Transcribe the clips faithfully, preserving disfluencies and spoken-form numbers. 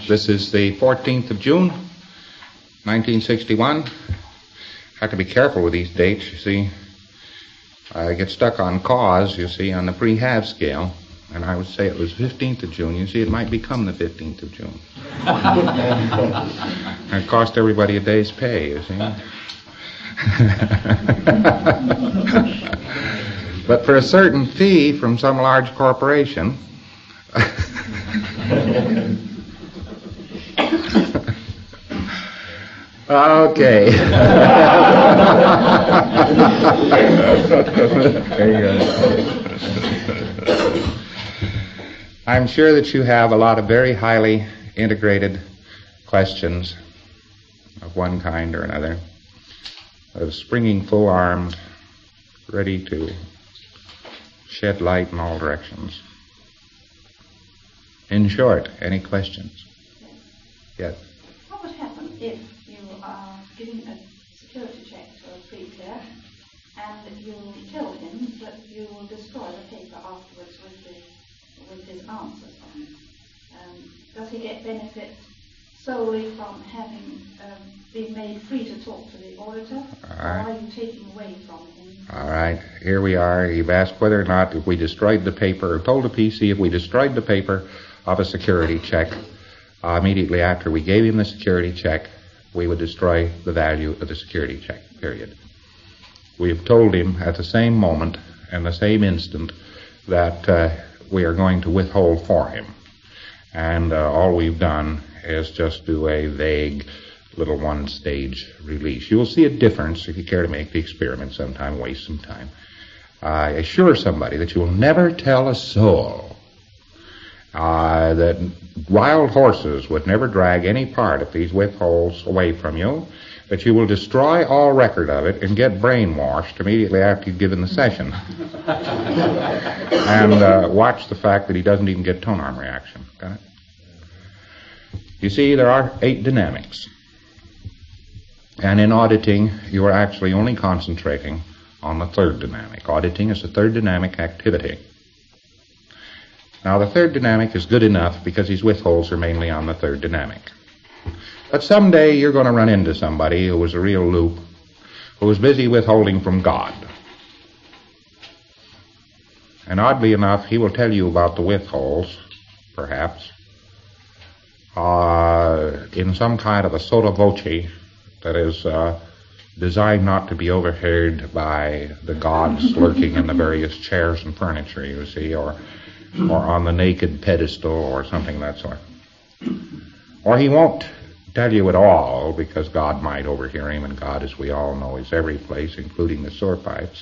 This is the fourteenth of June, nineteen sixty-one. I have to be careful with these dates, you see. I get stuck on cause, you see, on the pre-half scale. And I would say it was fifteenth of June. You see, it might become the fifteenth of June. And it cost everybody a day's pay, you see. But for a certain fee from some large corporation, okay. There you go. I'm sure that you have a lot of very highly integrated questions of one kind or another, of springing full armed, ready to shed light in all directions. In short, any questions? Yes. What would happen if you are giving a security check to a pre-clear and you tell him that you will destroy the paper afterwards with the with his answers on it? Um, does he get benefit solely from having um, been made free to talk to the auditor? All right. Or are you taking away from him? All right, here we are. You've asked whether or not if we destroyed the paper, or told the P C if we destroyed the paper of a security check, uh, immediately after we gave him the security check, we would destroy the value of the security check, period. We have told him at the same moment and the same instant that uh, we are going to withhold for him. And uh, all we've done is just do a vague little one-stage release. You'll see a difference if you care to make the experiment sometime, waste some time. I assure somebody that you will never tell a soul uh, that wild horses would never drag any part of these withholds away from you, that you will destroy all record of it and get brainwashed immediately after you've given the session. And uh, watch the fact that he doesn't even get tone arm reaction. Got it? You see, there are eight dynamics. And in auditing, you are actually only concentrating on the third dynamic. Auditing is the third dynamic activity. Now, the third dynamic is good enough because these withholds are mainly on the third dynamic. But someday you're going to run into somebody who was a real loop, who was busy withholding from God. And oddly enough, he will tell you about the withholds, perhaps, uh, in some kind of a sotto voce that is uh, designed not to be overheard by the gods lurking in the various chairs and furniture, you see, or, or on the naked pedestal or something of that sort. Or he won't tell you at all, because God might overhear him, and God, as we all know, is every place, including the sewer pipes.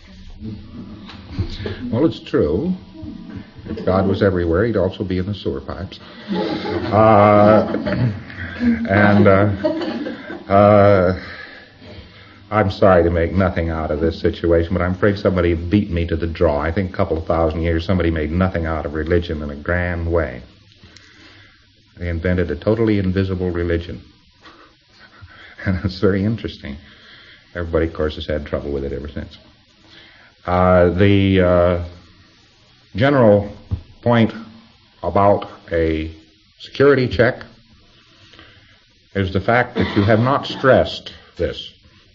Well, it's true. If God was everywhere, he'd also be in the sewer pipes. Uh, and uh, uh, I'm sorry to make nothing out of this situation, but I'm afraid somebody beat me to the draw. I think a couple of thousand years somebody made nothing out of religion in a grand way. They invented a totally invisible religion. And it's very interesting. Everybody, of course, has had trouble with it ever since. Uh, the uh, general point about a security check is the fact that you have not stressed this.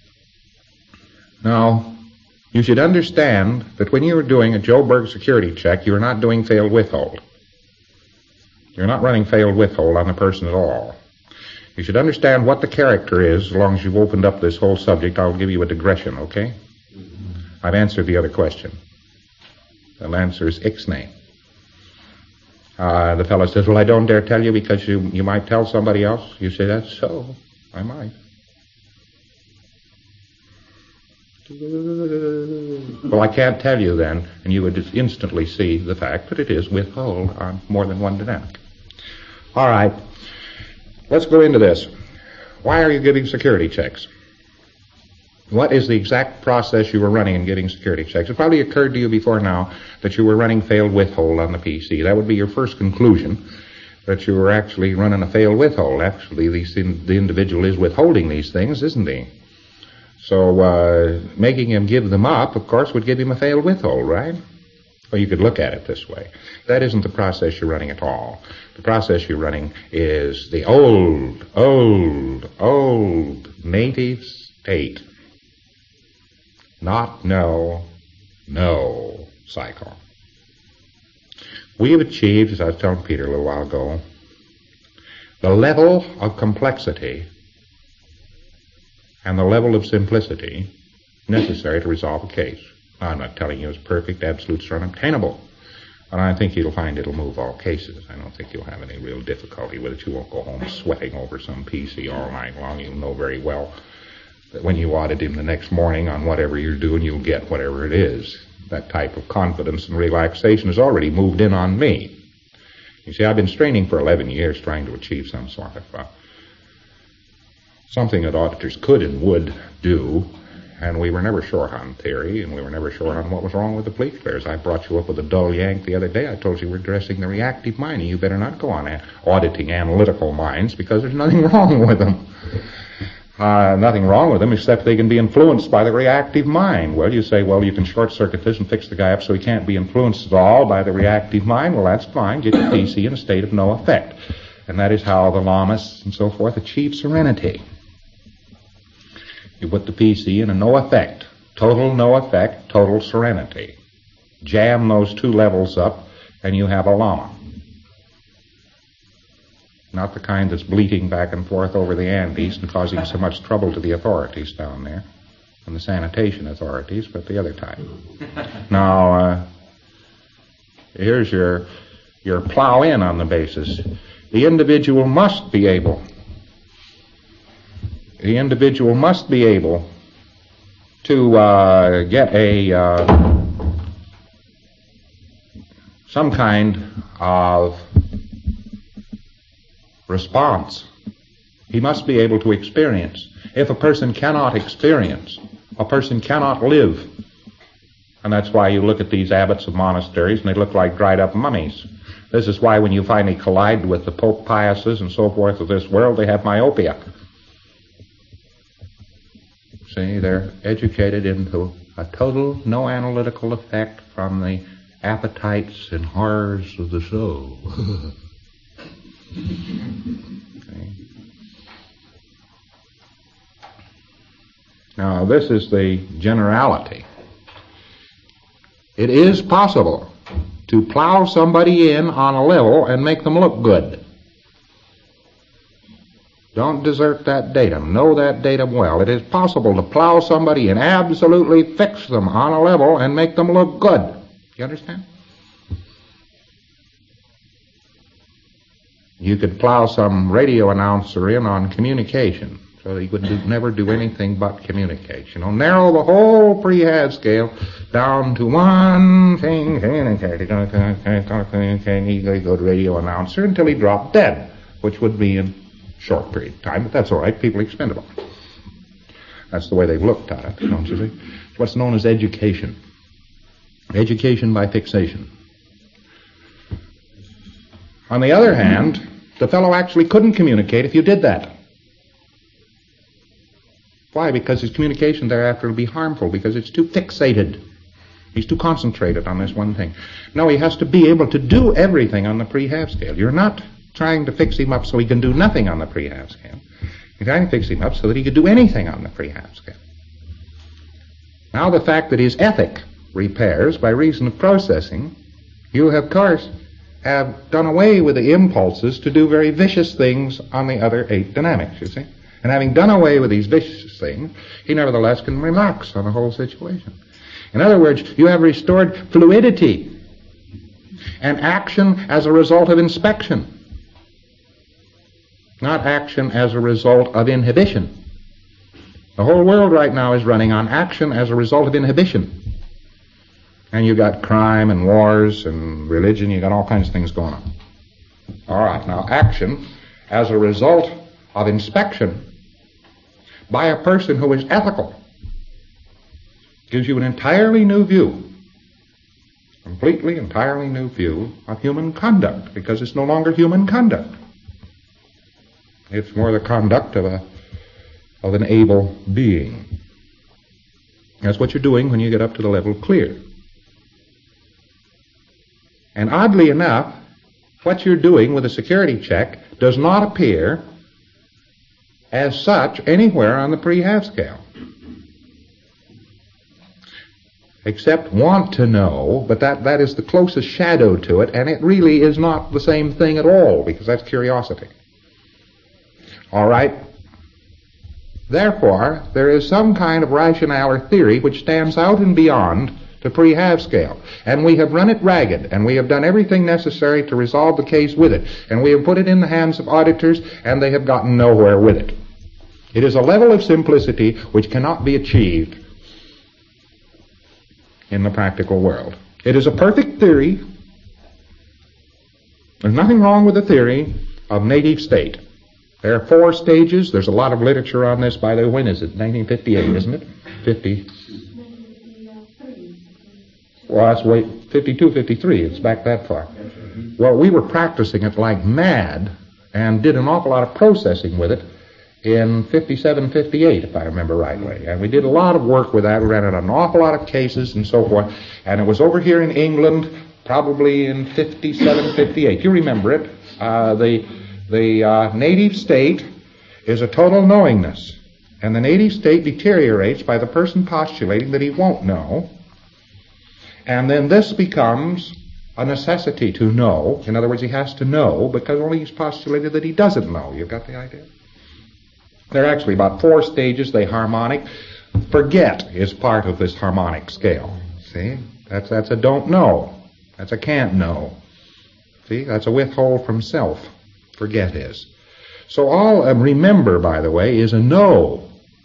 Now, you should understand that when you are doing a Joburg security check, you are not doing failed withhold. You're not running failed withhold on the person at all. You should understand what the character is. As long as you've opened up this whole subject, I'll give you a digression, okay? I've answered the other question. The answer is ixnay. Uh, the fellow says, well, I don't dare tell you because you, you might tell somebody else. You say, that's so. I might. Well, I can't tell you then, and you would just instantly see the fact that it is withhold on more than one dynamic. All right, let's go into this. Why are you giving security checks? What is the exact process you were running in getting security checks? It probably occurred to you before now that you were running failed withhold on the P C. That would be your first conclusion, that you were actually running a failed withhold. Actually, these, the individual is withholding these things, isn't he? So uh, making him give them up, of course, would give him a failed withhold, right? Well, you could look at it this way. That isn't the process you're running at all. The process you're running is the old, old, old native state. Not know, know cycle. We have achieved, as I was telling Peter a little while ago, the level of complexity and the level of simplicity necessary to resolve a case. Now, I'm not telling you it's perfect, absolutes are unobtainable, but I think you'll find it'll move all cases. I don't think you'll have any real difficulty with it. You won't go home sweating over some P C all night long. You'll know very well that when you audit him the next morning on whatever you're doing, you'll get whatever it is. That type of confidence and relaxation has already moved in on me. You see, I've been straining for eleven years trying to achieve some sort of uh, something that auditors could and would do, and we were never short on theory, and we were never short on what was wrong with the police clears. I brought you up with a dull yank the other day. I told you we're addressing the reactive mind, and you better not go on a- auditing analytical minds, because there's nothing wrong with them. Uh, nothing wrong with them except they can be influenced by the reactive mind. Well, you say, well, you can short-circuit this and fix the guy up so he can't be influenced at all by the reactive mind. Well, that's fine. Get the P C in a state of no effect. And that is how the lamas and so forth achieve serenity. You put the P C in a no effect, total no effect, total serenity. Jam those two levels up and you have a lama. Not the kind that's bleating back and forth over the Andes and causing so much trouble to the authorities down there, and the sanitation authorities, but the other type. Now, uh, here's your, your plow in on the basis. The individual must be able, the individual must be able to uh, get a, uh, some kind of response. He must be able to experience. If a person cannot experience, a person cannot live. And that's why you look at these abbots of monasteries and they look like dried up mummies. This is why when you finally collide with the Pope Piuses and so forth of this world, they have myopia. See, they're educated into a total no analytical effect from the appetites and horrors of the soul. Okay. Now, this is the generality. It is possible to plow somebody in on a level and make them look good. Don't desert that datum. Know that datum well. It is possible to plow somebody in, absolutely fix them on a level and make them look good. You understand? You could plow some radio announcer in on communication so that he would do, never do anything but communicate. You know, narrow the whole pre-had scale down to one thing. He'd go to radio announcer until he dropped dead, which would be in a short period of time, but that's all right. People expendable. That's the way they've looked at it, don't you see? It's what's known as education. Education by fixation. On the other hand, the fellow actually couldn't communicate if you did that. Why? Because his communication thereafter will be harmful, because it's too fixated. He's too concentrated on this one thing. No, he has to be able to do everything on the pre-half scale. You're not trying to fix him up so he can do nothing on the pre-half scale. You're trying to fix him up so that he can do anything on the pre-half scale. Now, the fact that his ethic repairs by reason of processing, you have, of course, have done away with the impulses to do very vicious things on the other eight dynamics, you see. And having done away with these vicious things, he nevertheless can relax on the whole situation. In other words, you have restored fluidity and action as a result of inspection, not action as a result of inhibition. The whole world right now is running on action as a result of inhibition. And you got crime and wars and religion, you got all kinds of things going on. All right, now action as a result of inspection by a person who is ethical gives you an entirely new view, completely entirely new view of human conduct, because it's no longer human conduct. It's more the conduct of a of an able being. That's what you're doing when you get up to the level clear. And oddly enough, what you're doing with a security check does not appear as such anywhere on the pre-half scale. Except want to know, but that, that is the closest shadow to it, and it really is not the same thing at all, because that's curiosity. All right? Therefore, there is some kind of rationale or theory which stands out and beyond the pre-half scale. And we have run it ragged, and we have done everything necessary to resolve the case with it. And we have put it in the hands of auditors, and they have gotten nowhere with it. It is a level of simplicity which cannot be achieved in the practical world. It is a perfect theory. There's nothing wrong with the theory of native state. There are four stages. There's a lot of literature on this, by the way. When is it? nineteen fifty-eight, isn't it? fifty. Well, that's way fifty-two, fifty-three. It's back that far. Well, we were practicing it like mad and did an awful lot of processing with it in fifty-seven, fifty-eight, if I remember rightly. And we did a lot of work with that. We ran an awful lot of cases and so forth. And it was over here in England, probably in fifty-seven, fifty-eight. You remember it. Uh, the the uh, native state is a total knowingness. And the native state deteriorates by the person postulating that he won't know. And then this becomes a necessity to know. In other words, he has to know because only he's postulated that he doesn't know. You've got the idea? There are actually about four stages. They harmonic. Forget is part of this harmonic scale. See? That's, that's a don't know. That's a can't know. See? That's a withhold from self. Forget is. So all um, remember, by the way, is a know.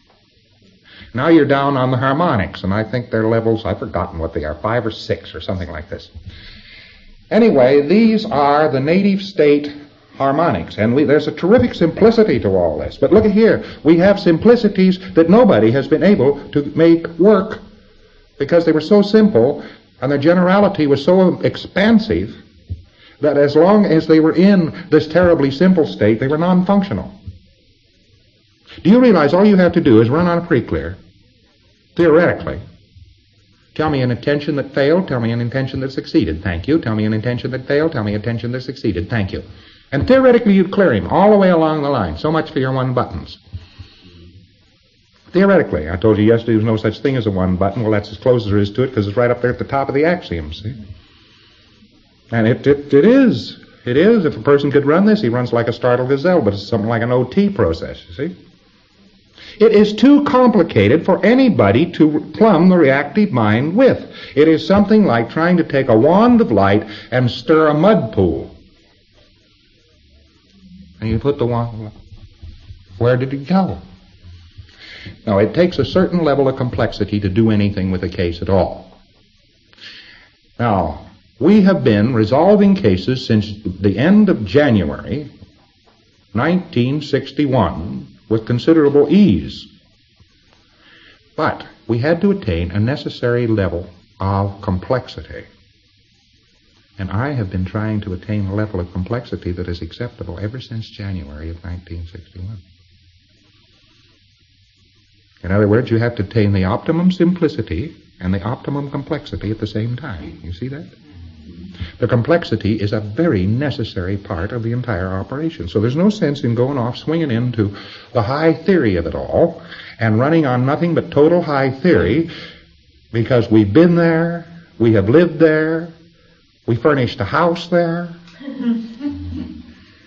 Now you're down on the harmonics, and I think their levels, I've forgotten what they are, five or six or something like this. Anyway, these are the native state harmonics, and we, there's a terrific simplicity to all this. But look at here, we have simplicities that nobody has been able to make work because they were so simple and their generality was so expansive that as long as they were in this terribly simple state, they were non-functional. Do you realize all you have to do is run on a pre-clear, theoretically. Tell me an intention that failed, tell me an intention that succeeded, thank you. Tell me an intention that failed, tell me an intention that succeeded, thank you. And theoretically you'd clear him all the way along the line. So much for your one buttons. Theoretically. I told you yesterday there's no such thing as a one button. Well, that's as close as there is to it because it's right up there at the top of the axiom, see? And it, it, it is. It is. If a person could run this, he runs like a startled gazelle, but it's something like an O T process, you see? It is too complicated for anybody to plumb the reactive mind with. It is something like trying to take a wand of light and stir a mud pool. And you put the wand, where did it go? Now, it takes a certain level of complexity to do anything with a case at all. Now, we have been resolving cases since the end of January nineteen sixty-one with considerable ease. But we had to attain a necessary level of complexity. And I have been trying to attain a level of complexity that is acceptable ever since January of nineteen sixty-one. In other words, you have to attain the optimum simplicity and the optimum complexity at the same time. You see that? The complexity is a very necessary part of the entire operation. So there's no sense in going off swinging into the high theory of it all and running on nothing but total high theory because we've been there, we have lived there, we furnished a house there, and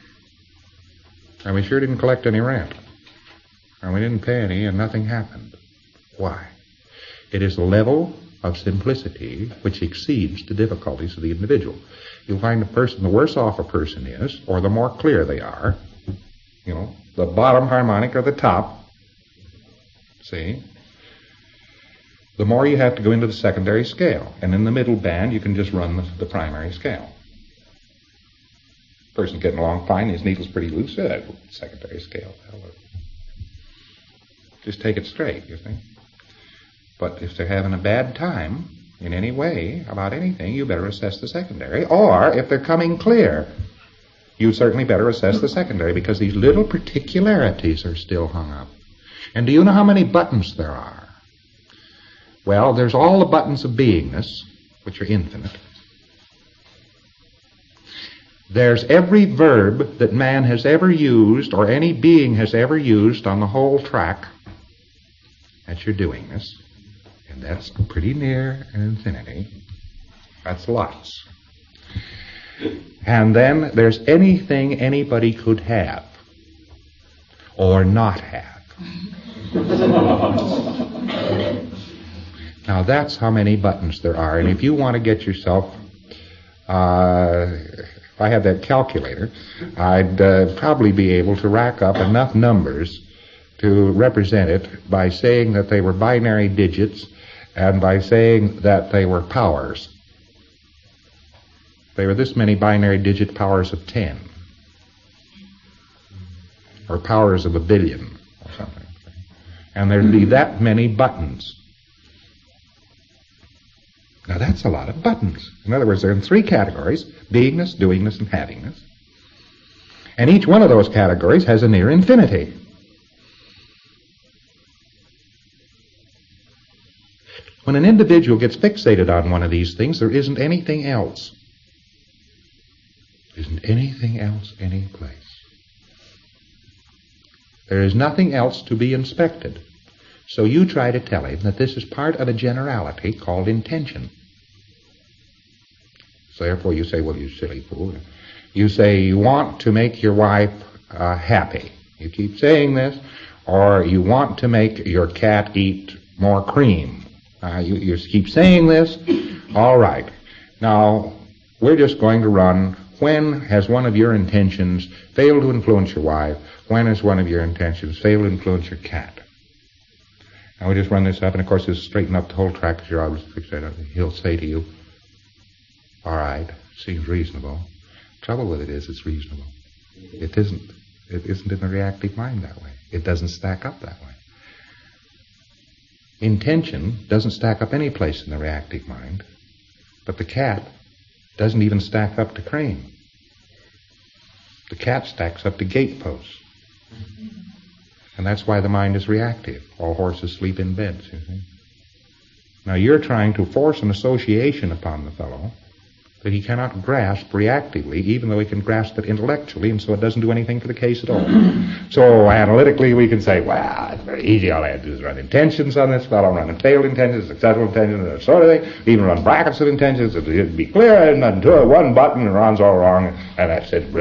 we sure didn't collect any rent. And we didn't pay any, and nothing happened. Why? It is a level of simplicity which exceeds the difficulties of the individual. You'll find a person, the worse off a person is, or the more clear they are, you know, the bottom harmonic or the top, see, the more you have to go into the secondary scale. And in the middle band, you can just run the, the primary scale. Person's getting along fine, his needle's pretty loose, so that's secondary scale. Just take it straight, you think. But if they're having a bad time in any way about anything, you better assess the secondary. Or if they're coming clear, you certainly better assess the secondary because these little particularities are still hung up. And do you know how many buttons there are? Well, there's all the buttons of beingness, which are infinite. There's every verb that man has ever used or any being has ever used on the whole track. That's your doingness. And that's pretty near infinity. That's lots. And then there's anything anybody could have or not have. Now that's how many buttons there are. And if you want to get yourself, uh, if I had that calculator, I'd uh, probably be able to rack up enough numbers to represent it by saying that they were binary digits and by saying that they were powers. They were this many binary digit powers of ten. Or powers of a billion or something. And there'd be that many buttons. Now that's a lot of buttons. In other words, they're in three categories: beingness, doingness, and havingness. And each one of those categories has a near infinity. When an individual gets fixated on one of these things, there isn't anything else. Isn't anything else any place. There is nothing else to be inspected. So you try to tell him that this is part of a generality called intention. So therefore you say, well, you silly fool. You say you want to make your wife uh, happy. You keep saying this. Or you want to make your cat eat more cream. Uh, you, you keep saying this. All right. Now, we're just going to run. When has one of your intentions failed to influence your wife? When has one of your intentions failed to influence your cat? Now we just run this up, and of course he'll straighten up the whole track because you're always fixated. He'll say to you, all right, seems reasonable. Trouble with it is it's reasonable. It isn't. It isn't in the reactive mind that way. It doesn't stack up that way. Intention doesn't stack up any place in the reactive mind, but the cat doesn't even stack up to crane. The cat stacks up to gate posts. And that's why the mind is reactive. All horses sleep in beds, you see. Now you're trying to force an association upon the fellow that he cannot grasp reactively, even though he can grasp it intellectually, and so it doesn't do anything for the case at all. So analytically we can say, well, it's very easy. All I have to do is run intentions on this fellow, run failed intentions, successful intentions, and that sort of thing. Even run brackets of intentions. It'd be clear, and until one button and runs all wrong, and that's it.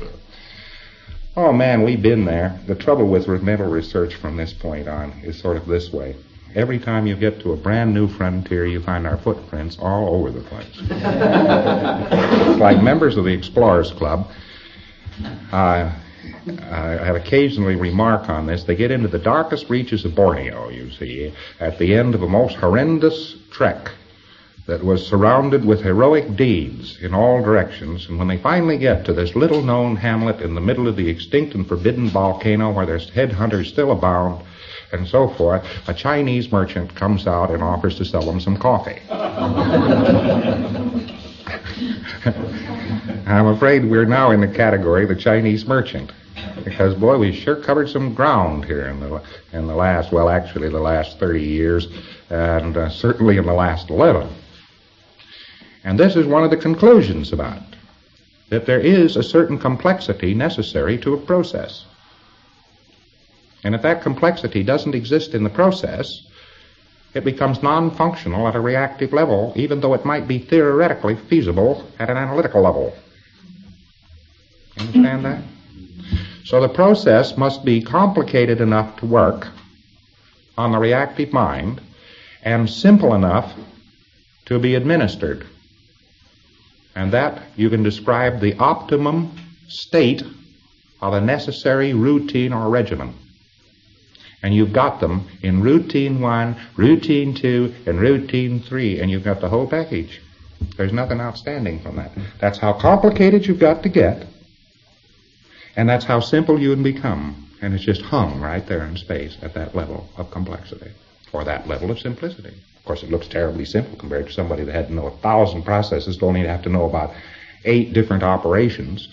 Oh man, we've been there. The trouble with mental research from this point on is sort of this way. Every time you get to a brand new frontier, you find our footprints all over the place. It's like members of the Explorers Club. Uh, I have occasionally remark on this. They get into the darkest reaches of Borneo, you see, at the end of a most horrendous trek that was surrounded with heroic deeds in all directions. And when they finally get to this little-known hamlet in the middle of the extinct and forbidden volcano where there's headhunters still abound, and so forth, a Chinese merchant comes out and offers to sell them some coffee. I'm afraid we're now in the category of the Chinese merchant, because, boy, we sure covered some ground here in the in the last, well, actually the last thirty years, and uh, certainly in the last eleven. And this is one of the conclusions about it, that there is a certain complexity necessary to a process. And if that complexity doesn't exist in the process, it becomes non-functional at a reactive level, even though it might be theoretically feasible at an analytical level. Understand that? So the process must be complicated enough to work on the reactive mind and simple enough to be administered. And that you can describe the optimum state of a necessary routine or regimen. And you've got them in routine one, routine two, and routine three, and you've got the whole package. There's nothing outstanding from that. That's how complicated you've got to get, and that's how simple you can become. And it's just hung right there in space at that level of complexity, or that level of simplicity. Of course, it looks terribly simple compared to somebody that had to know a thousand processes, to only have to know about eight different operations.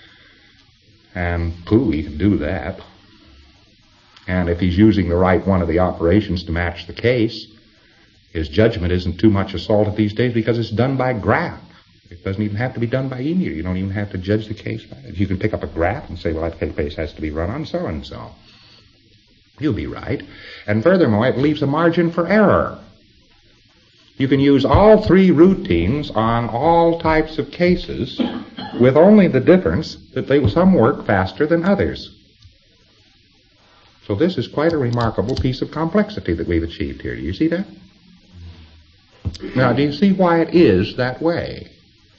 And pooh, he can do that. And if he's using the right one of the operations to match the case, his judgment isn't too much assaulted these days because it's done by graph. It doesn't even have to be done by email. You don't even have to judge the case by it. You can pick up a graph and say, well, that case has to be run on so-and-so. You'll be right. And furthermore, it leaves a margin for error. You can use all three routines on all types of cases with only the difference that they some work faster than others. So this is quite a remarkable piece of complexity that we've achieved here. Do you see that? Now, do you see why it is that way?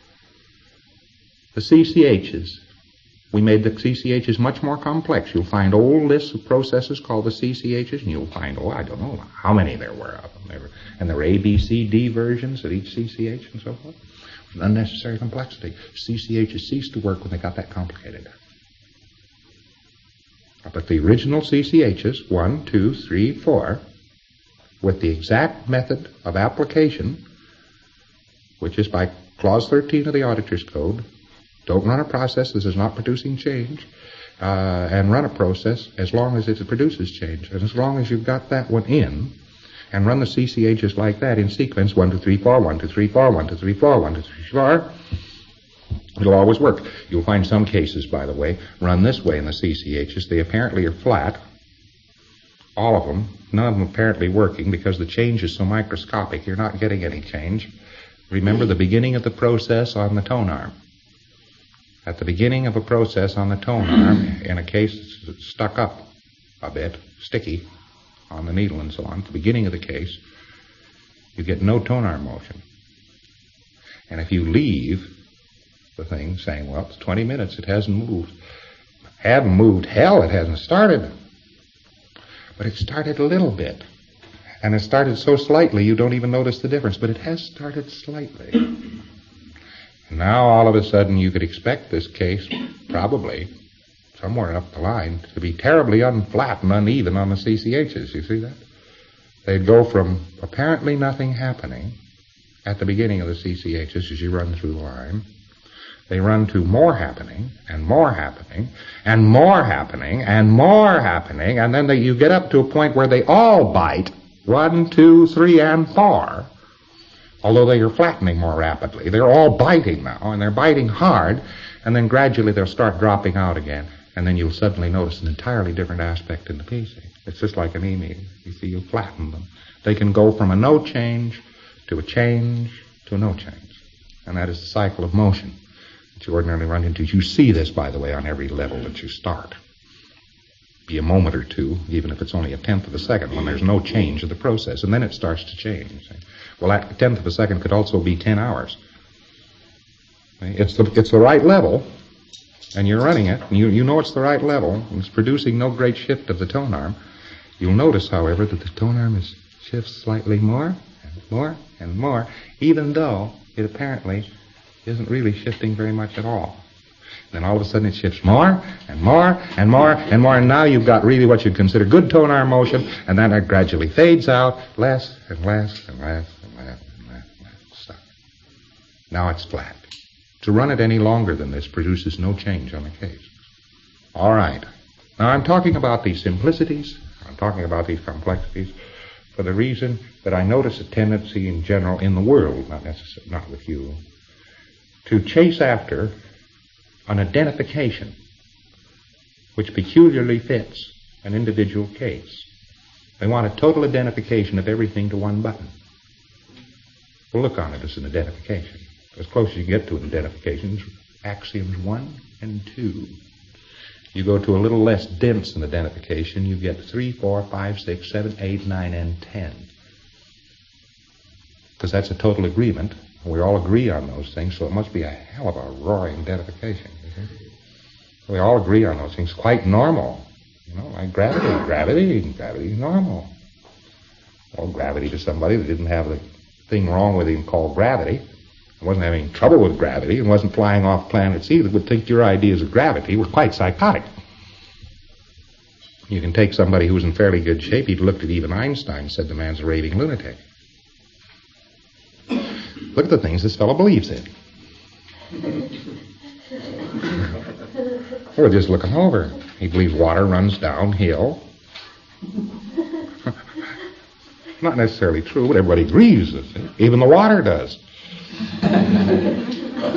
The C C Hs. We made the C C Hs much more complex. You'll find old lists of processes called the C C Hs, and you'll find, oh, I don't know how many there were of them. There were, and there were A, B, C, D versions of each C C H and so forth. Unnecessary complexity. C C Hs ceased to work when they got that complicated. But the original C C Hs, one, two, three, four, with the exact method of application, which is by Clause thirteen of the Auditor's Code, don't run a process that is not producing change, uh, and run a process as long as it produces change. And as long as you've got that one in, and run the C C Hs like that in sequence, one, two, three, four, one, two, three, four, one, two, three, four, one, two, three, four, it'll always work. You'll find some cases, by the way, run this way in the C C Hs. They apparently are flat. All of them. None of them apparently working because the change is so microscopic. You're not getting any change. Remember the beginning of the process on the tone arm. At the beginning of a process on the tone arm, in a case that's stuck up a bit, sticky, on the needle and so on, at the beginning of the case, you get no tone arm motion. And if you leave the thing saying, well, it's twenty minutes, it hasn't moved. Hadn't moved, hell, it hasn't started. But it started a little bit. And it started so slightly you don't even notice the difference, but it has started slightly. Now, all of a sudden, you could expect this case, probably, somewhere up the line, to be terribly unflat and uneven on the C C Hs. You see that? They'd go from apparently nothing happening at the beginning of the C C Hs as you run through the line. They run to more happening, and more happening, and more happening, and more happening, and then they, you get up to a point where they all bite, one, two, three, and four. Although they are flattening more rapidly. They're all biting now, and they're biting hard, and then gradually they'll start dropping out again, and then you'll suddenly notice an entirely different aspect in the P C. It's just like an e-meter. You see, you flatten them. They can go from a no change to a change to a no change, and that is the cycle of motion that you ordinarily run into. You see this, by the way, on every level that you start. Be a moment or two, even if it's only a tenth of a second, when there's no change of the process, and then it starts to change. Well, that tenth of a second could also be ten hours. It's the, it's the right level, and you're running it, and you, you know it's the right level, and it's producing no great shift of the tone arm. You'll notice, however, that the tone arm is shifts slightly more, and more, and more, even though it apparently isn't really shifting very much at all. Then all of a sudden it shifts more, and more, and more, and more, and now you've got really what you'd consider good tone arm motion, and then it gradually fades out, less, and less, and less, and less, and less, and less. Stop. Now it's flat. To run it any longer than this produces no change on the case. All right. Now I'm talking about these simplicities, I'm talking about these complexities, for the reason that I notice a tendency in general in the world, not necessarily, not with you, to chase after an identification which peculiarly fits an individual case. They want a total identification of everything to one button. We'll look on it as an identification. As close as you get to an identification is axioms one and two. You go to a little less dense an identification, you get three, four, five, six, seven, eight, nine, and ten. Because that's a total agreement. We all agree on those things, so it must be a hell of a roaring identification. We all agree on those things. Quite normal. You know, like gravity. Gravity, gravity is normal. Well, gravity to somebody that didn't have the thing wrong with him called gravity, wasn't having trouble with gravity, and wasn't flying off planets either, would think your ideas of gravity were quite psychotic. You can take somebody who was in fairly good shape. He'd looked at even Einstein and said the man's a raving lunatic. Look at the things this fellow believes in. We're just looking over. He believes water runs downhill. Not necessarily true, but everybody agrees with it. Even the water does.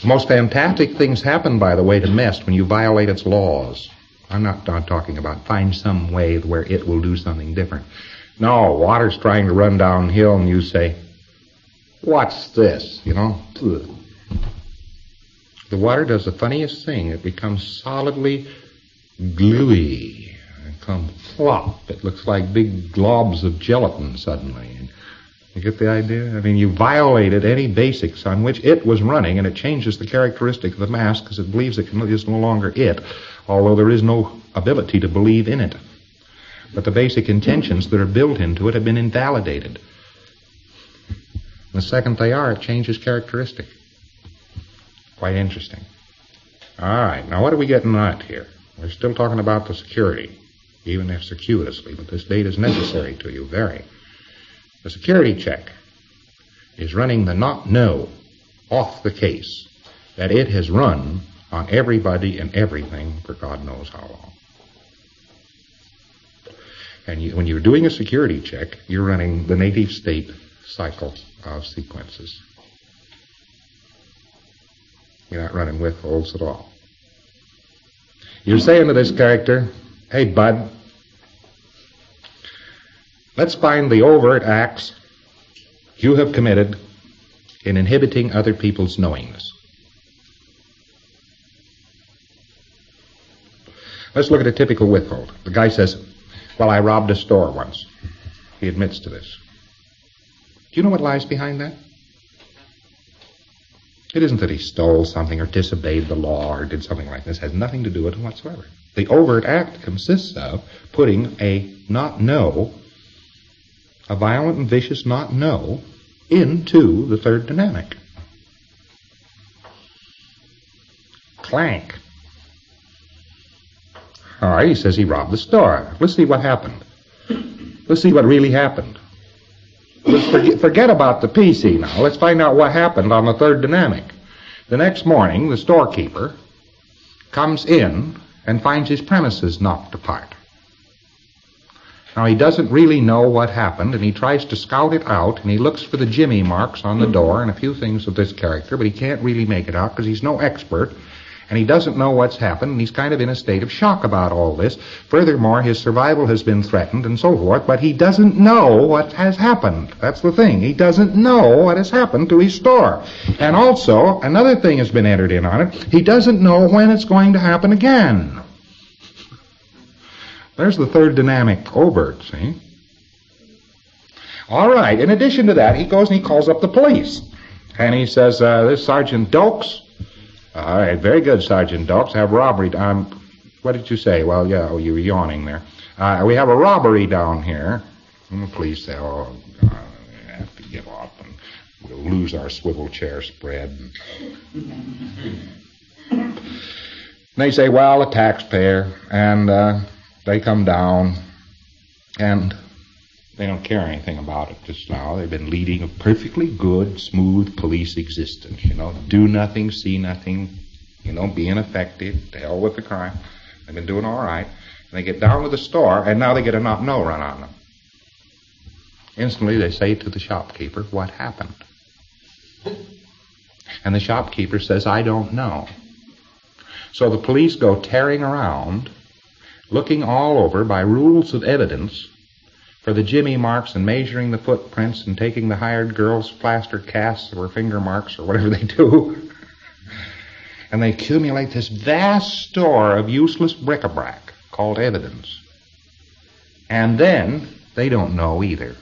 The most fantastic things happen, by the way, to mist when you violate its laws. I'm not, not talking about find some way where it will do something different. No, water's trying to run downhill and you say, what's this? You know? Ugh. The water does the funniest thing. It becomes solidly gluey. It comes plop. It looks like big globs of gelatin suddenly. You get the idea? I mean, you violated any basics on which it was running, and it changes the characteristic of the mass because it believes it is no longer it, although there is no ability to believe in it. But the basic intentions that are built into it have been invalidated. The second they are, it changes characteristic. Quite interesting. All right, now what are we getting at here? We're still talking about the security, even if circuitously, but this data is necessary to you, very. The security check is running the not know off the case that it has run on everybody and everything for God knows how long. And you, when you're doing a security check, you're running the native state cycle of sequences. You're not running withholds at all. You're saying to this character, hey, bud, let's find the overt acts you have committed in inhibiting other people's knowingness. Let's look at a typical withhold. The guy says, well, I robbed a store once. He admits to this. Do you know what lies behind that? It isn't that he stole something or disobeyed the law or did something like this. It has nothing to do with it whatsoever. The overt act consists of putting a not know, a violent and vicious not know, into the third dynamic. Clank. All right, he says he robbed the store. Let's see what happened. Let's see what really happened. Let's forget, forget about the P C now. Let's find out what happened on the third dynamic. The next morning, the storekeeper comes in and finds his premises knocked apart. Now, he doesn't really know what happened, and he tries to scout it out, and he looks for the Jimmy marks on the door and a few things of this character, but he can't really make it out because he's no expert, and he doesn't know what's happened, and he's kind of in a state of shock about all this. Furthermore, his survival has been threatened and so forth, but he doesn't know what has happened. That's the thing. He doesn't know what has happened to his store. And also, another thing has been entered in on it. He doesn't know when it's going to happen again. There's the third dynamic overt, see? All right, in addition to that, he goes and he calls up the police. And he says, uh, this Sergeant Dokes. All right, very good, Sergeant Dokes. Have robbery. Um, what did you say? Well, yeah, oh, you were yawning there. Uh, we have a robbery down here. And the police say, oh, God, we have to give up and we'll lose our swivel chair spread. And they say, well, a taxpayer. And uh, they come down and they don't care anything about it just now. They've been leading a perfectly good, smooth police existence. You know, do nothing, see nothing, you know, be ineffective, to hell with the crime. They've been doing all right. And they get down to the store, and now they get a not know run on them. Instantly, they say to the shopkeeper, what happened? And the shopkeeper says, I don't know. So the police go tearing around, looking all over by rules of evidence for the Jimmy marks and measuring the footprints and taking the hired girl's plaster casts or finger marks or whatever they do. And they accumulate this vast store of useless bric-a-brac called evidence. And then they don't know either.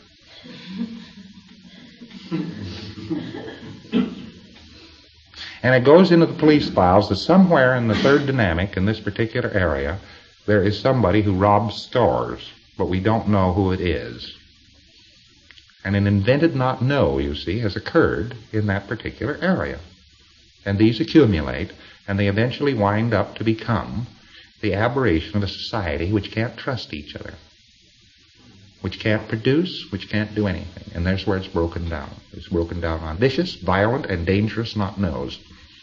And it goes into the police files that somewhere in the third dynamic in this particular area there is somebody who robs stores, but we don't know who it is. And an invented not know, you see, has occurred in that particular area. And these accumulate, and they eventually wind up to become the aberration of a society which can't trust each other, which can't produce, which can't do anything. And there's where it's broken down. It's broken down on vicious, violent, and dangerous not knows.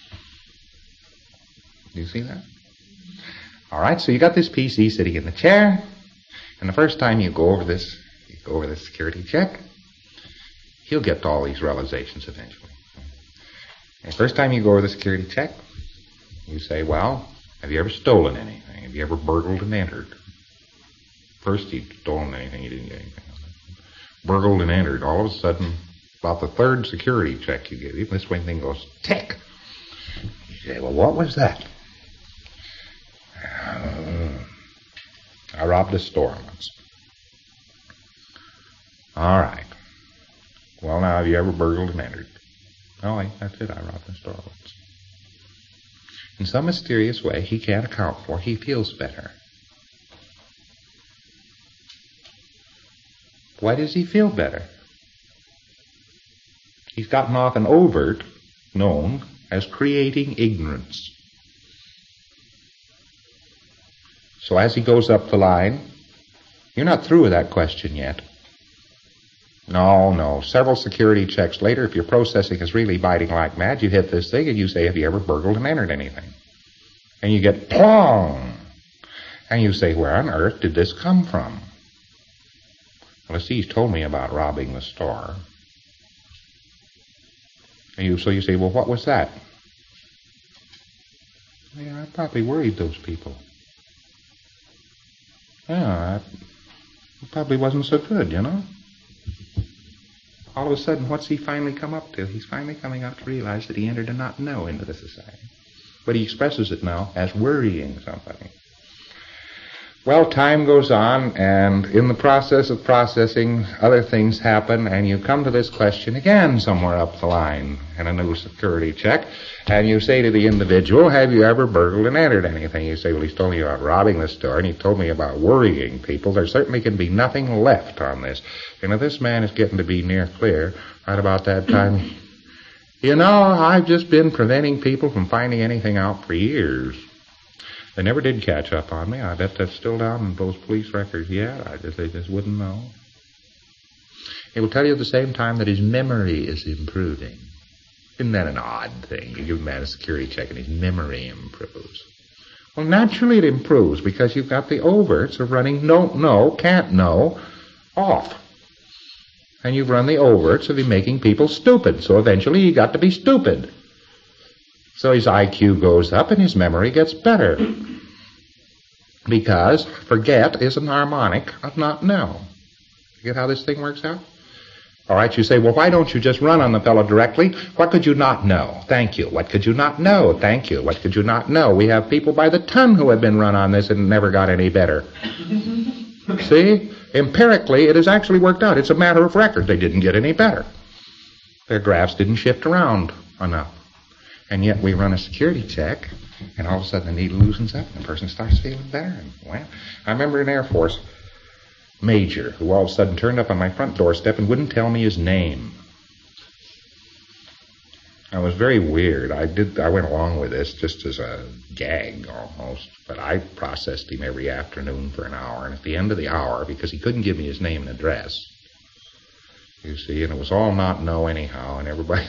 Do you see that? All right, so you got this P C sitting in the chair. And the first time you go over this, you go over this security check, he'll get to all these realizations eventually. The first time you go over the security check, you say, well, have you ever stolen anything? Have you ever burgled and entered? First he'd stolen anything, he didn't get anything. Burgled and entered. All of a sudden, about the third security check you give him, this way thing goes, tick. You say, well, what was that? Uh, I robbed a store once. All right. Well, now, have you ever burgled and entered? Oh, that's it. I robbed a store once. In some mysterious way he can't account for, he feels better. Why does he feel better? He's gotten off an overt known as creating ignorance. So as he goes up the line, you're not through with that question yet. No, no. Several security checks later, if your processing is really biting like mad, you hit this thing and you say, have you ever burgled and entered anything? And you get plong. And you say, where on earth did this come from? Well, see, he's told me about robbing the store. And you, so you say, well, what was that? Yeah, I probably worried those people. Yeah, it probably wasn't so good, you know? All of a sudden, what's he finally come up to? He's finally coming up to realize that he entered a not know into the society. But he expresses it now as worrying somebody. Well, time goes on, and in the process of processing, other things happen, and you come to this question again somewhere up the line in a new security check, and you say to the individual, have you ever burgled and entered anything? You say, well, he's told me about robbing the store, and he told me about worrying people. There certainly can be nothing left on this. You know, this man is getting to be near clear right about that time. You know, I've just been preventing people from finding anything out for years. They never did catch up on me. I bet that's still down in those police records yet. I just, they just wouldn't know. He will tell you at the same time that his memory is improving. Isn't that an odd thing? You give a man a security check and his memory improves. Well, naturally it improves because you've got the overts of running don't know, can't know, off. And you've run the overts of him making people stupid. So eventually he got to be stupid. So his I Q goes up and his memory gets better. Because forget is an harmonic of not know. You get how this thing works out? All right, you say, well, why don't you just run on the fellow directly? What could you not know? Thank you. What could you not know? Thank you. What could you not know? We have people by the ton who have been run on this and never got any better. See? Empirically, it has actually worked out. It's a matter of record. They didn't get any better. Their graphs didn't shift around enough. And yet we run a security check, and all of a sudden the needle loosens up, and the person starts feeling better. And, well, I remember an Air Force major who all of a sudden turned up on my front doorstep and wouldn't tell me his name. It was very weird. I did. I went along with this just as a gag almost, but I processed him every afternoon for an hour, and at the end of the hour, because he couldn't give me his name and address, you see, and it was all not know anyhow, and everybody...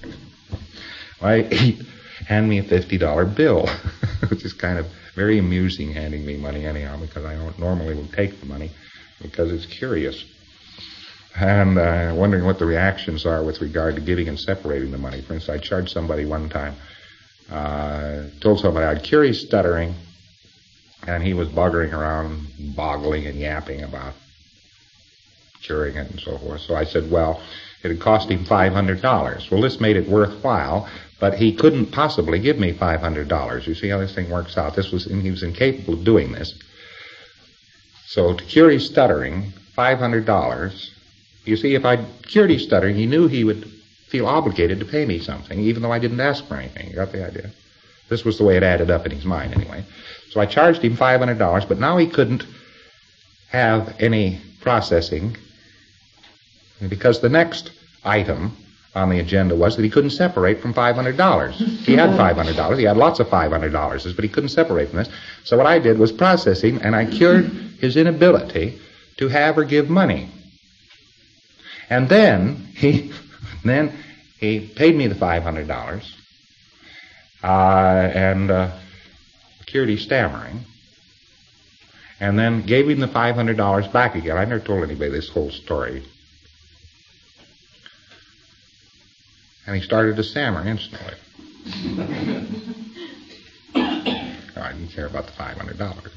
I he'd hand me a fifty dollar bill, which is kind of very amusing handing me money anyhow, because I don't normally would take the money because it's curious. And uh, wondering what the reactions are with regard to giving and separating the money. For instance, I charged somebody one time, uh, told somebody I'd cure his stuttering, and he was buggering around, boggling and yapping about curing it and so forth. So I said, well, it had cost him five hundred dollars. Well, this made it worthwhile, but he couldn't possibly give me five hundred dollars. You see how this thing works out. This was, he was incapable of doing this. So to cure his stuttering, five hundred dollars. You see, if I'd cured his stuttering, he knew he would feel obligated to pay me something, even though I didn't ask for anything. You got the idea? This was the way it added up in his mind, anyway. So I charged him five hundred dollars, but now he couldn't have any processing, because the next item on the agenda was that he couldn't separate from five hundred dollars. He had five hundred dollars. He had lots of five hundred dollars, but he couldn't separate from this. So what I did was process him, and I cured his inability to have or give money. And then he then he paid me the five hundred dollars uh, and uh, cured his stammering, and then gave him the five hundred dollars back again. I never told anybody this whole story. And he started to stammer instantly. Oh, I didn't care about the five hundred dollars.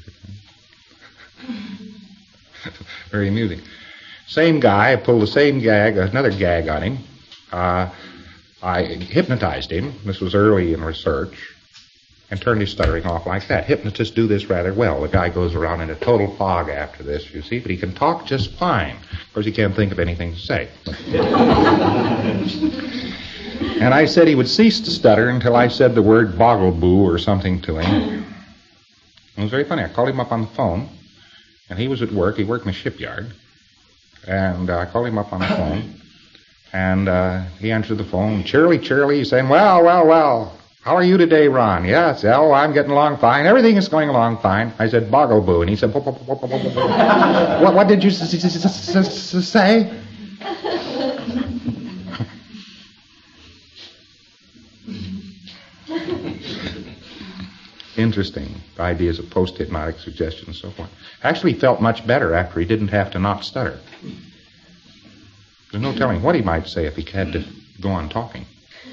Very amusing. Same guy, I pulled the same gag, another gag on him. Uh, I hypnotized him. This was early in research. And turned his stuttering off like that. Hypnotists do this rather well. The guy goes around in a total fog after this, you see, but he can talk just fine. Of course, he can't think of anything to say. And I said he would cease to stutter until I said the word boggleboo or something to him. It was very funny. I called him up on the phone, and he was at work. He worked in a shipyard. And uh, I called him up on the phone, and uh, he answered the phone, cheerily, cheerily, he's saying, well, well, well. How are you today, Ron? Yes, oh, I'm getting along fine. Everything is going along fine. I said, boggleboo. And he said, what, what did you say? Interesting. Ideas of post-hypnotic suggestion and so forth. Actually felt much better after he didn't have to not stutter. There's no telling what he might say if he had to go on talking.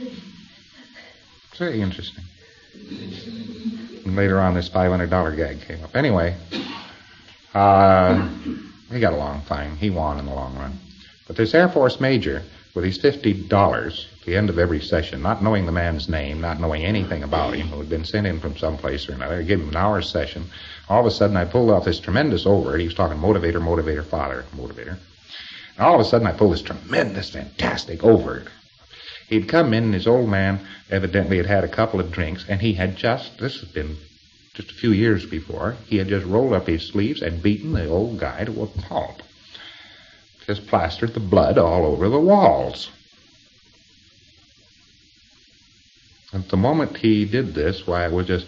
Very interesting. And later on, this five hundred dollars gag came up. Anyway, uh, we got along fine. He won in the long run. But this Air Force major, with his fifty dollars at the end of every session, not knowing the man's name, not knowing anything about him, who had been sent in from someplace or another, I gave him an hour's session. All of a sudden, I pulled off this tremendous overt. He was talking motivator, motivator, father, motivator. And all of a sudden, I pulled this tremendous, fantastic overt. He'd come in, and his old man evidently had had a couple of drinks, and he had just, this had been just a few years before, he had just rolled up his sleeves and beaten the old guy to a pulp. Just plastered the blood all over the walls. At the moment he did this, why, it was just,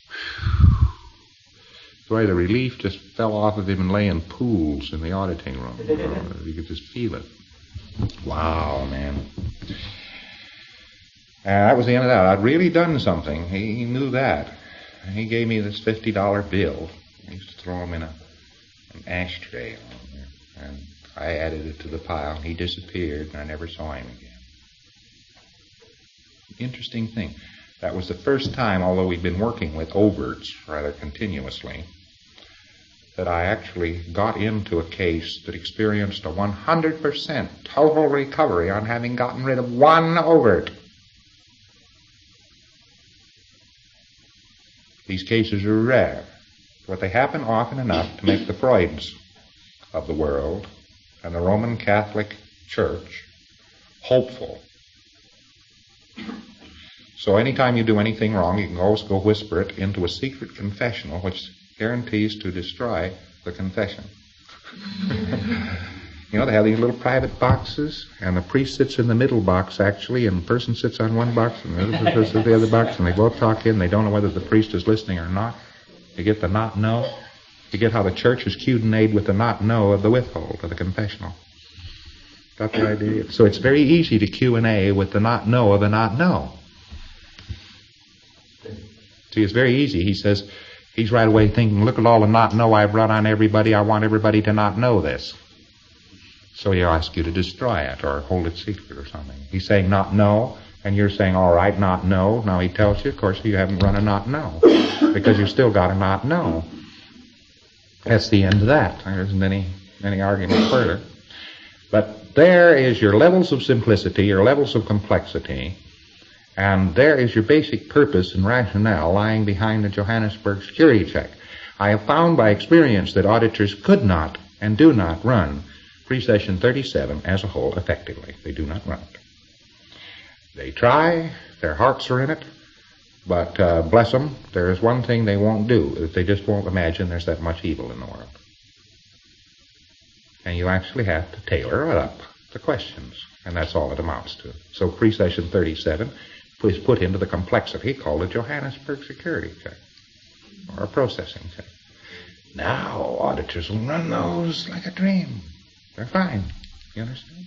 why the relief just fell off of him and lay in pools in the auditing room. You could just feel it. Wow, man. And that was the end of that. I'd really done something. He, he knew that. And he gave me this fifty dollar bill. I used to throw him in a, an ashtray along there. And I added it to the pile. He disappeared, and I never saw him again. Interesting thing. That was the first time, although we'd been working with overts rather continuously, that I actually got into a case that experienced a one hundred percent total recovery on having gotten rid of one overt. These cases are rare, but they happen often enough to make the Freuds of the world and the Roman Catholic Church hopeful. So anytime you do anything wrong, you can always go whisper it into a secret confessional, which guarantees to destroy the confession. You know, they have these little private boxes, and the priest sits in the middle box, actually, and the person sits on one box, and the other person sits in the other box, and they both talk in. They don't know whether the priest is listening or not. You get the not know. You get how the church is Q and A'd with the not know of the withhold, of the confessional. Got the idea? So it's very easy to Q and A with the not know of the not know. See, it's very easy. He says, he's right away thinking, look at all the not know I've run on everybody. I want everybody to not know this. So he'll ask you to destroy it or hold it secret or something. He's saying not know, and you're saying, all right, not know. Now he tells you, of course, you haven't run a not know because you've still got a not know. That's the end of that. There isn't any, any argument further. But there is your levels of simplicity, your levels of complexity, and there is your basic purpose and rationale lying behind the Johannesburg security check. I have found by experience that auditors could not and do not run Pre-Session thirty-seven as a whole effectively. They do not run it. They try, their hearts are in it, but uh, bless them, there is one thing they won't do. They just won't imagine there's that much evil in the world. And you actually have to tailor it up, the questions, and that's all it amounts to. So Pre-Session thirty-seven is put into the complexity called a Johannesburg security check, or a processing check. Now auditors will run those like a dream. They're fine. You understand?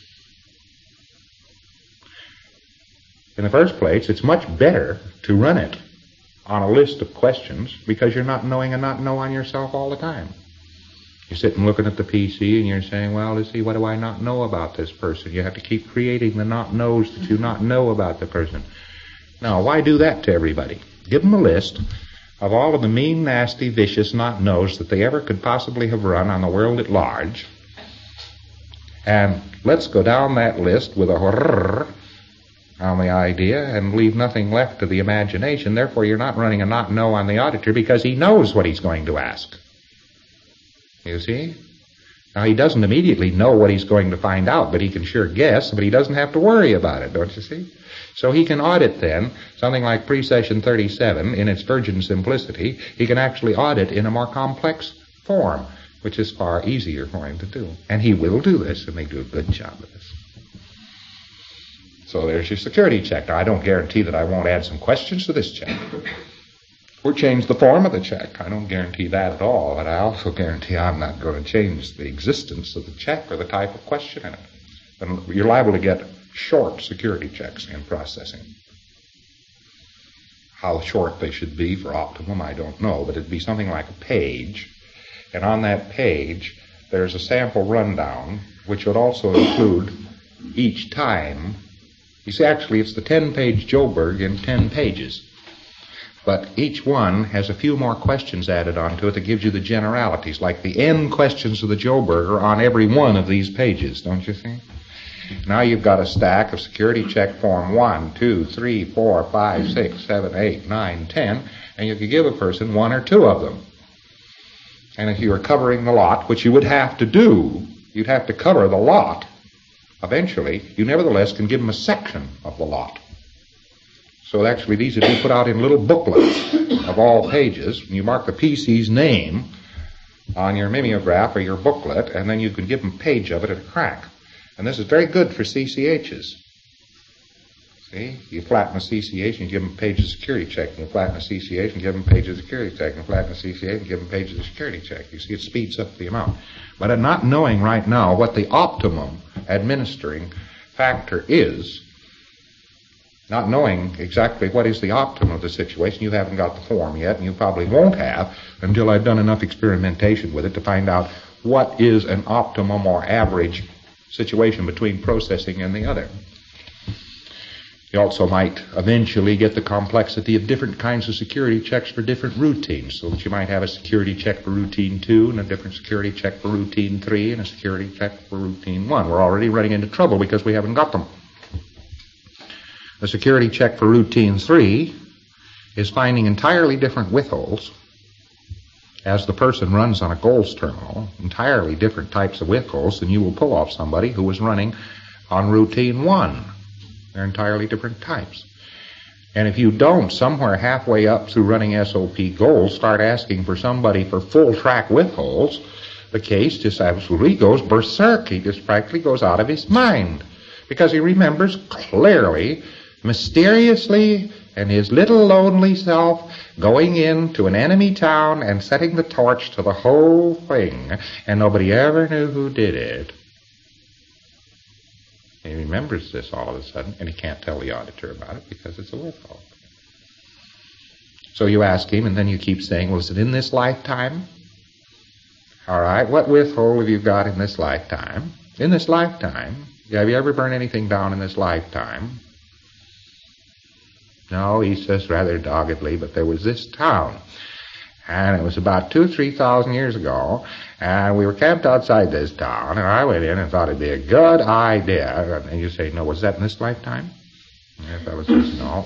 In the first place, it's much better to run it on a list of questions because you're not knowing and not know on yourself all the time. You're sitting looking at the P C and you're saying, well, let's see, what do I not know about this person? You have to keep creating the not knows that you not know about the person. Now, why do that to everybody? Give them a list of all of the mean, nasty, vicious not knows that they ever could possibly have run on the world at large. And let's go down that list with a horror on the idea and leave nothing left to the imagination. Therefore, you're not running a not know on the auditor because he knows what he's going to ask. You see? Now, he doesn't immediately know what he's going to find out, but he can sure guess, but he doesn't have to worry about it, don't you see? So he can audit then something like Precession thirty-seven in its virgin simplicity. He can actually audit in a more complex form, which is far easier for him to do. And he will do this, and they do a good job of this. So there's your security check. Now, I don't guarantee that I won't add some questions to this check or change the form of the check. I don't guarantee that at all, but I also guarantee I'm not going to change the existence of the check or the type of question in it. And you're liable to get short security checks in processing. How short they should be for optimum, I don't know, but it'd be something like a page. And on that page, there's a sample rundown, which would also include each time. You see, actually, it's the ten-page Joburg in ten pages. But each one has a few more questions added onto it that gives you the generalities, like the N questions of the Joburg are on every one of these pages, don't you think? Now you've got a stack of security check form one, two, three, four, five, six, seven, eight, nine, ten, and you could give a person one or two of them. And if you were covering the lot, which you would have to do, you'd have to cover the lot. Eventually, you nevertheless can give them a section of the lot. So actually, these would be put out in little booklets of all pages. And you mark the P C's name on your mimeograph or your booklet, and then you can give them a page of it at a crack. And this is very good for C C Hs. See? You flatten a C C H and you give them a page of security check. And you flatten a C C H and give them a page of security check. And you flatten a C C H and give them a page of the security check. You see, it speeds up the amount. But I'm not knowing right now what the optimum administering factor is, not knowing exactly what is the optimum of the situation, you haven't got the form yet, and you probably won't have until I've done enough experimentation with it to find out what is an optimum or average situation between processing and the other. You also might eventually get the complexity of different kinds of security checks for different routines, so that you might have a security check for routine two and a different security check for routine three and a security check for routine one. We're already running into trouble because we haven't got them. The security check for routine three is finding entirely different withholds as the person runs on a goals terminal, entirely different types of withholds than you will pull off somebody who was running on routine one. They're entirely different types. And if you don't, somewhere halfway up through running S O P goals, start asking for somebody for full track withholds, the case just absolutely goes berserk. He just practically goes out of his mind because he remembers clearly, mysteriously, and his little lonely self going into an enemy town and setting the torch to the whole thing, and nobody ever knew who did it. He remembers this all of a sudden, and he can't tell the auditor about it because it's a withhold. So you ask him, and then you keep saying, was it in this lifetime? All right, what withhold have you got in this lifetime? In this lifetime? Have you ever burned anything down in this lifetime? No, he says rather doggedly, but there was this town. And it was about two, three thousand years ago, and we were camped outside this town, and I went in and thought it'd be a good idea. And you say, no, was that in this lifetime? And the fellow says, no.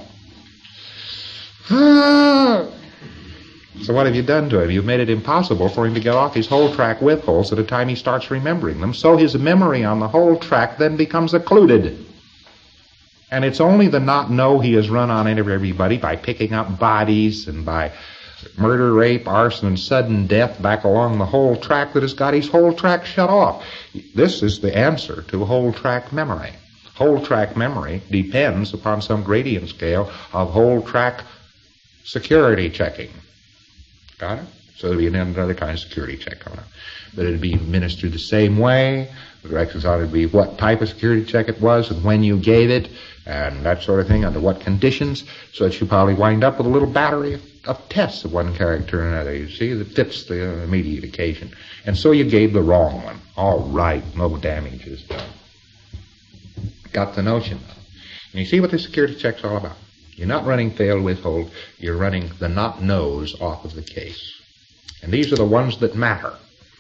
So what have you done to him? You've made it impossible for him to get off his whole track withholds at the time he starts remembering them, so his memory on the whole track then becomes occluded. And it's only the not know he has run on everybody by picking up bodies and by murder, rape, arson, and sudden death back along the whole track that has got his whole track shut off. This is the answer to whole track memory. Whole track memory depends upon some gradient scale of whole track security checking. Got it? So there'll be another kind of security check coming up. But it'll be administered the same way. The directions ought to be what type of security check it was and when you gave it and that sort of thing, under what conditions, so that you probably wind up with a little battery of of tests of one character or another, you see, that fits the immediate occasion. And so you gave the wrong one. All right, no damage is done. Got the notion. And you see what the security check's all about. You're not running fail, withhold. You're running the not knows off of the case. And these are the ones that matter.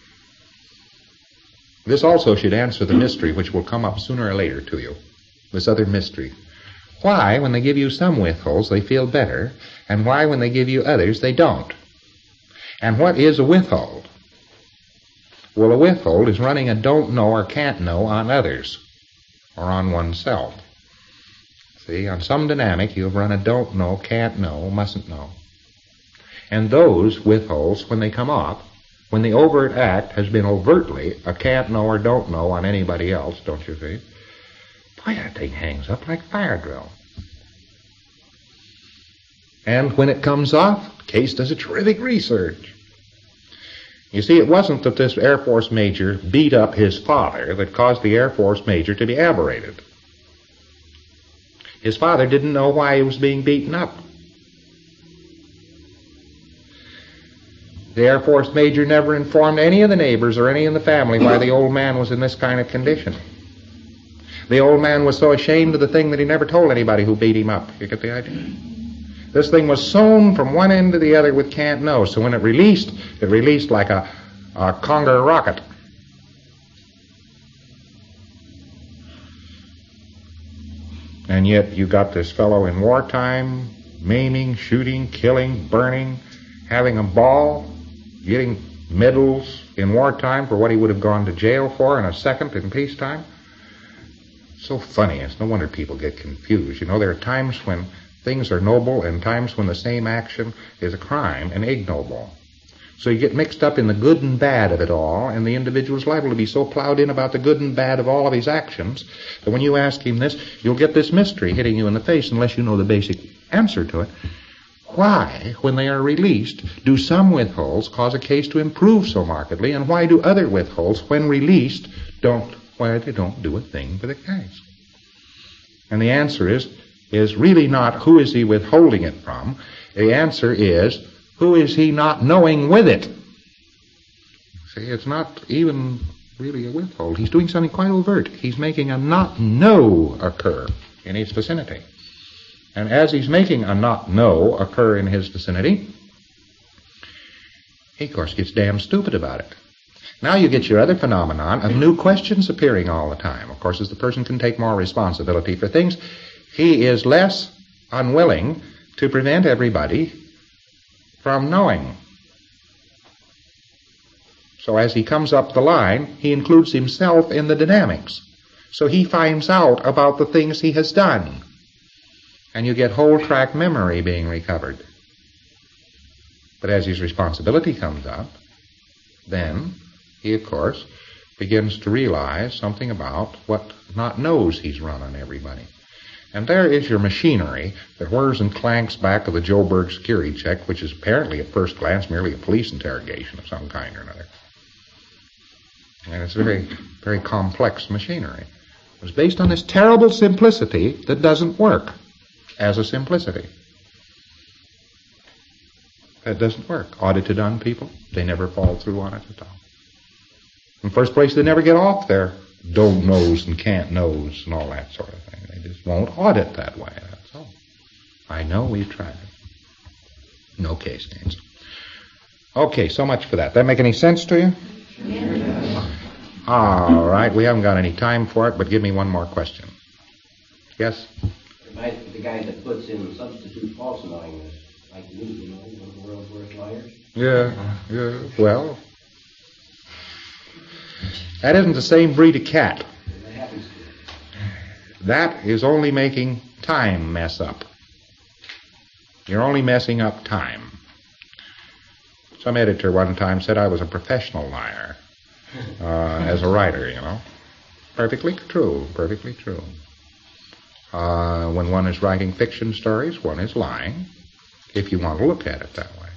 This also should answer the mystery which will come up sooner or later to you. This other mystery. Why, when they give you some withholds, they feel better, and why, when they give you others, they don't? And what is a withhold? Well, a withhold is running a don't know or can't know on others, or on oneself. See, on some dynamic, you've run a don't know, can't know, mustn't know. And those withholds, when they come off, when the overt act has been overtly a can't know or don't know on anybody else, don't you see? Boy, that thing hangs up like fire drill. And when it comes off, the case does a terrific research. You see, it wasn't that this Air Force major beat up his father that caused the Air Force major to be aberrated. His father didn't know why he was being beaten up. The Air Force major never informed any of the neighbors or any in the family why the old man was in this kind of condition. The old man was so ashamed of the thing that he never told anybody who beat him up. You get the idea? This thing was sewn from one end to the other with can't know. So when it released, it released like a, a Conger rocket. And yet you got this fellow in wartime, maiming, shooting, killing, burning, having a ball, getting medals in wartime for what he would have gone to jail for in a second in peacetime. So funny. It's no wonder people get confused. You know, there are times when things are noble and times when the same action is a crime and ignoble. So you get mixed up in the good and bad of it all, and the individual's liable to be so plowed in about the good and bad of all of his actions that when you ask him this, you'll get this mystery hitting you in the face unless you know the basic answer to it. Why, when they are released, do some withholds cause a case to improve so markedly, and why do other withholds, when released, don't, why they don't do a thing for the case? And the answer is, is really not who is he withholding it from. The answer is, who is he not knowing with it? See, it's not even really a withhold. He's doing something quite overt. He's making a not know occur in his vicinity. And as he's making a not know occur in his vicinity, he, of course, gets damn stupid about it. Now you get your other phenomenon of new questions appearing all the time. Of course, as the person can take more responsibility for things, he is less unwilling to prevent everybody from knowing. So as he comes up the line, he includes himself in the dynamics. So he finds out about the things he has done. And you get whole track memory being recovered. But as his responsibility comes up, then he, of course, begins to realize something about what not knows he's run on everybody. And there is your machinery that whirs and clanks back to the Joburg security check, which is apparently at first glance merely a police interrogation of some kind or another. And it's very, very complex machinery. It was based on this terrible simplicity that doesn't work as a simplicity. That doesn't work. Audited on people, they never fall through on it at all. In the first place, they never get off their don't knows and can't knows and all that sort of thing. They just won't audit that way, that's all. I know, we've tried it. No case names. Okay, so much for that. That make any sense to you? Yes. All right, we haven't got any time for it, but give me one more question. Yes? The guy that puts in substitute false knowing is like me, you know, one of the world's worst liars. Yeah, yeah, well, that isn't the same breed of cat. That happens to it. That is only making time mess up. You're only messing up time. Some editor one time said I was a professional liar uh, as a writer, you know. Perfectly true, perfectly true. Uh, when one is writing fiction stories, one is lying, if you want to look at it that way.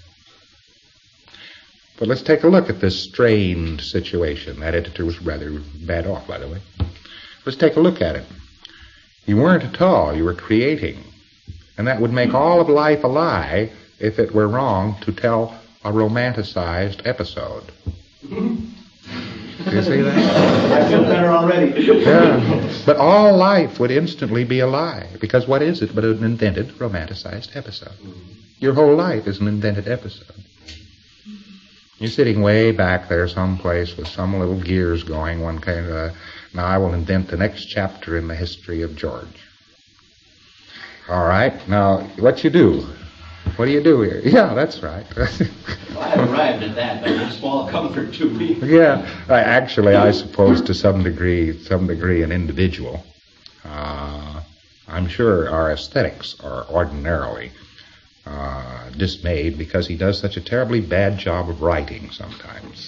But let's take a look at this strained situation. That editor was rather bad off, by the way. Let's take a look at it. You weren't at all. You were creating. And that would make all of life a lie if it were wrong to tell a romanticized episode. Do you see that? I feel better already. Yeah. But all life would instantly be a lie, because what is it but an invented, romanticized episode? Your whole life is an invented episode. You're sitting way back there someplace with some little gears going, one kind of, uh, now I will invent the next chapter in the history of George. All right, now, what you do? What do you do here? Yeah, that's right. Well, I haven't arrived at that, but it's a small comfort to me. Yeah, I, actually, I suppose to some degree, some degree, an individual. Uh, I'm sure our aesthetics are ordinarily uh, dismayed because he does such a terribly bad job of writing sometimes.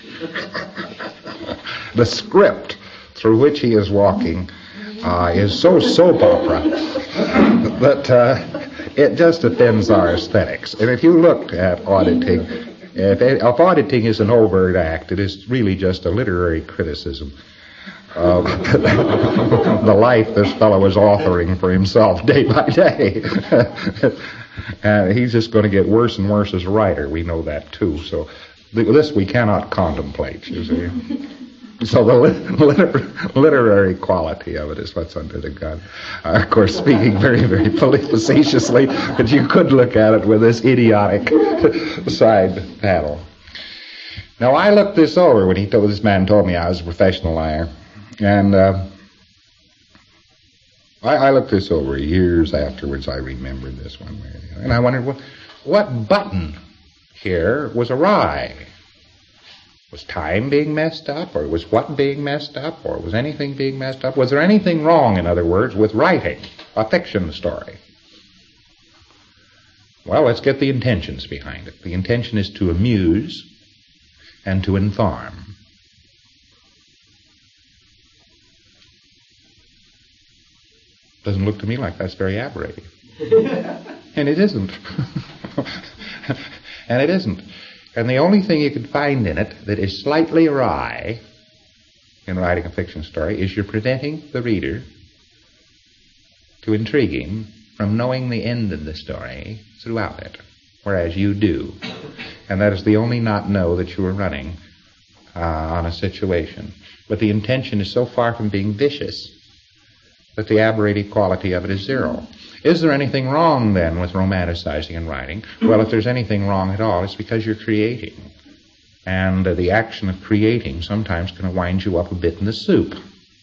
The script through which he is walking uh, is so soap opera that uh, it just offends our aesthetics. And if you looked at auditing, if, if auditing is an overt act, it is really just a literary criticism of the life this fellow is authoring for himself day by day. And he's just going to get worse and worse as a writer. We know that too. So this we cannot contemplate, you see. So the liter- literary quality of it is what's under the gun. Uh, of course, speaking very, very facetiously, but you could look at it with this idiotic side panel. Now, I looked this over when he told this man told me I was a professional liar, and uh, I, I looked this over years afterwards. I remembered this one way or the other, and I wondered what what button here was awry. Was time being messed up, or was what being messed up, or was anything being messed up? Was there anything wrong, in other words, with writing a fiction story? Well, let's get the intentions behind it. The intention is to amuse and to inform. Doesn't look to me like that's very aberrating. And it isn't. And it isn't. And the only thing you can find in it that is slightly awry in writing a fiction story is you're preventing the reader to intrigue him from knowing the end of the story throughout it, whereas you do. And that is the only not know that you are running uh, on a situation. But the intention is so far from being vicious that the aberrated quality of it is zero. Is there anything wrong, then, with romanticizing and writing? Well, if there's anything wrong at all, it's because you're creating. And uh, the action of creating sometimes can wind you up a bit in the soup.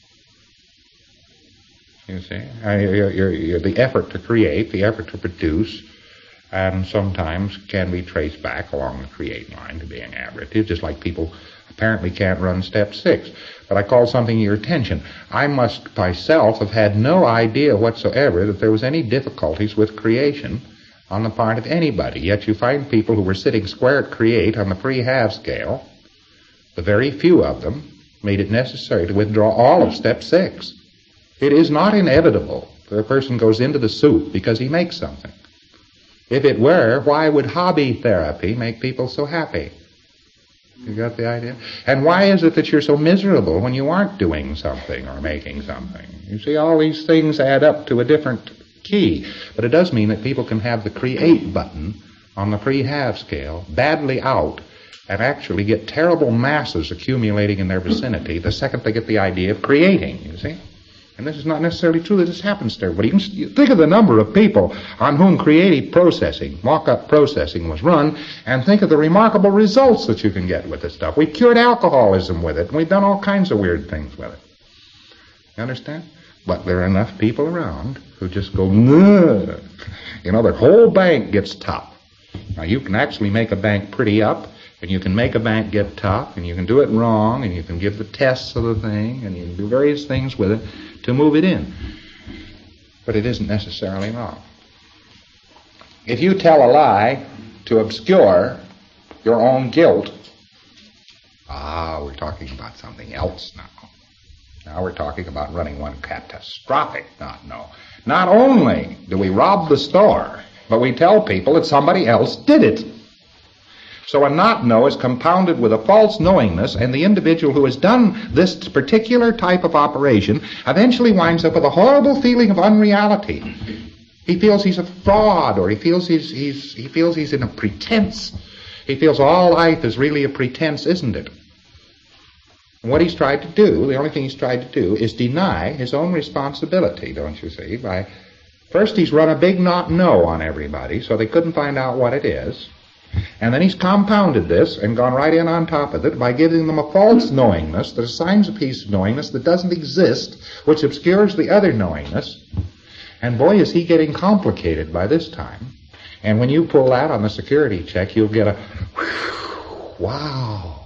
You see? Uh, you're, you're, you're, the effort to create, the effort to produce, and sometimes can be traced back along the create line to being aberrative, just like people apparently can't run step six. But I call something your attention. I must myself have had no idea whatsoever that there was any difficulties with creation on the part of anybody. Yet you find people who were sitting square at create on the free-half scale, the very few of them made it necessary to withdraw all of step six. It is not inevitable that a person goes into the soup because he makes something. If it were, why would hobby therapy make people so happy? You got the idea? And why is it that you're so miserable when you aren't doing something or making something? You see, all these things add up to a different key. But it does mean that people can have the create button on the free-half scale badly out and actually get terrible masses accumulating in their vicinity the second they get the idea of creating, you see? And this is not necessarily true that this happens to everybody. You can think of the number of people on whom creative processing, mock-up processing was run, and think of the remarkable results that you can get with this stuff. We've cured alcoholism with it, and we've done all kinds of weird things with it. You understand? But there are enough people around who just go, nah. You know, their whole bank gets top. Now, you can actually make a bank pretty up, and you can make a bank get top, and you can do it wrong, and you can give the tests of the thing, and you can do various things with it to move it in. But it isn't necessarily wrong. If you tell a lie to obscure your own guilt, ah, we're talking about something else now. Now we're talking about running one catastrophic not no. Not only do we rob the store, but we tell people that somebody else did it. So a not know is compounded with a false knowingness, and the individual who has done this particular type of operation eventually winds up with a horrible feeling of unreality. He feels he's a fraud, or he feels he's, he's, he feels he's in a pretense. He feels all life is really a pretense, isn't it? And what he's tried to do, the only thing he's tried to do, is deny his own responsibility, don't you see? By first he's run a big not no on everybody, so they couldn't find out what it is. And then he's compounded this and gone right in on top of it by giving them a false knowingness that assigns a piece of knowingness that doesn't exist, which obscures the other knowingness. And boy, is he getting complicated by this time. And when you pull that on the security check, you'll get a, whew, wow.